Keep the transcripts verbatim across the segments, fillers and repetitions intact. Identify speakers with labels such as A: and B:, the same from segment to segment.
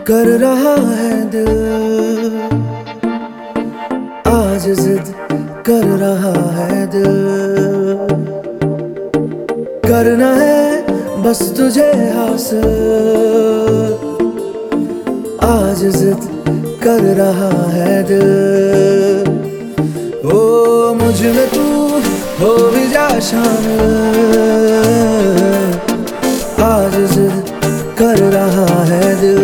A: कर रहा है दिल, आज जिद कर रहा है दिल। करना है बस तुझे हासिल, आज जिद कर रहा है दिल। ओ मुझ में तू हो भी जा शामिल, आज जिद कर रहा है दिल।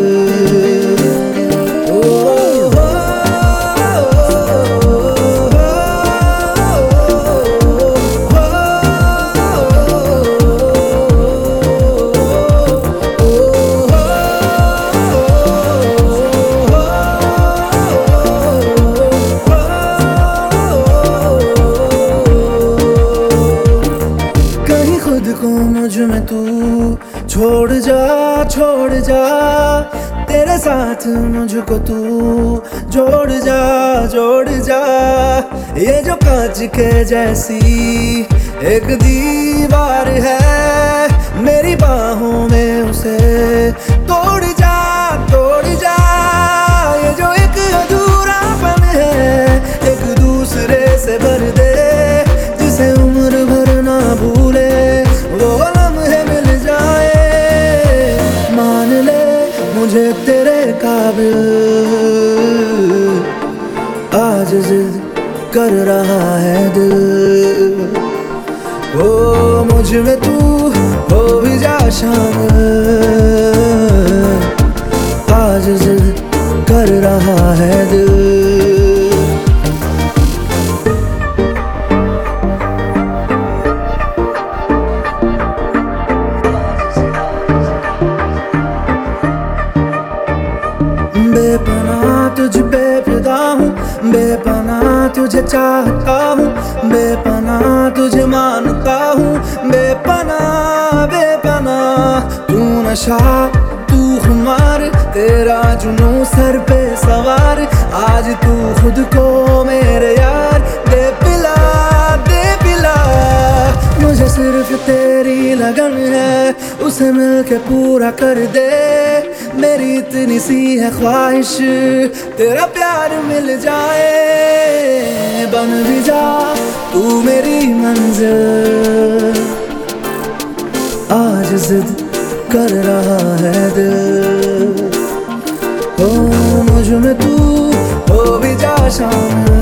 A: खुद को मुझ में तू छोड़ जा, छोड़ जा, तेरे साथ मुझको तू जोड़ जा, जोड़ जा। ये जो कांच के जैसी एक दीवार है, मेरी बाहों में उसे तोड़ जा, तोड़ जा। ये जो एक अधूरापन है, एक दूसरे से भर दे, जिसे उम्र भर ना भूले, वो लम्हे मिल जाए। मान ले मुझे तेरे काबिल, आज जिद कर रहा है दिल। ओ मुझ में तू हो भी जा शामिल, आज जिद कर रहा है दिल। बेपनाह तुझ पे फिदा हूँ, बेपनाह तुझे चाहता हूँ, बेपनाह तुझे मानता हूँ, बेपनाह बेपनाह। तू नशा तू खुमार, तेरा जुनून सर पे सवार, आज तू खुद को मेरे यार दे पिला, दे पिला। मुझे सिर्फ तेरी लगन है, उसे मिलके पूरा कर दे। मेरी इतनी सी है ख्वाहिश, तेरा प्यार मिल जाए। बन भी जा तू मेरी मंजिल, आज जिद कर रहा है दिल। ओ मुझ में तू हो भी जा शामिल,